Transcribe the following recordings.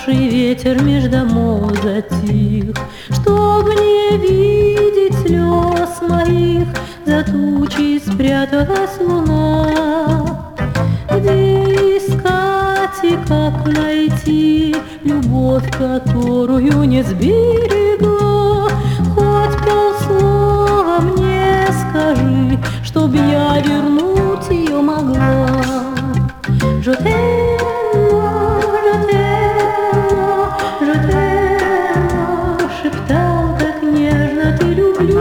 Налетавший ветер меж домов затих, Чтоб не видеть слез моих, За тучей спряталась луна. Где искать и как найти любовь, которую не сберегла? Хоть полслова мне скажи, чтоб я вернуть ее могла. Je t'aime, шептал так нежно ты, люблю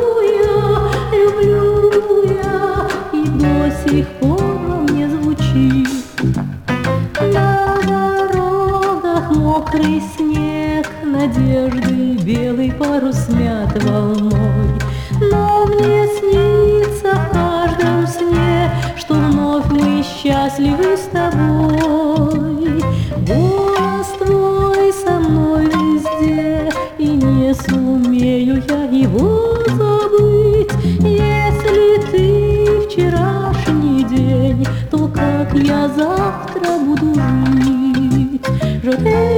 я, и до сих пор во мне звучит. На дорогах мокрый снег, надежды белый парус смят волной, но мне снится в каждом сне, что вновь мы счастливы с тобой. Голос твой со мной везде, и не сумею я его забыть. Если ты вчерашний день, то как я завтра буду жить? Je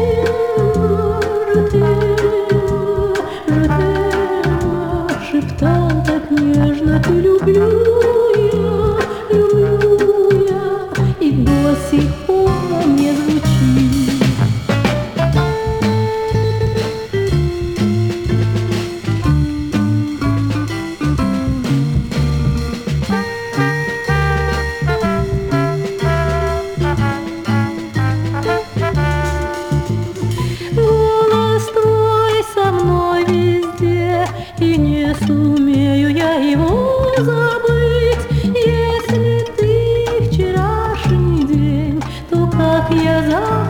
t'aime, шептал так нежно ты, люблю я, и до сих пор во мне звучит. Голос твой со мной везде, и не сумею я его забыть. Если ты вчерашний день, то как я завтра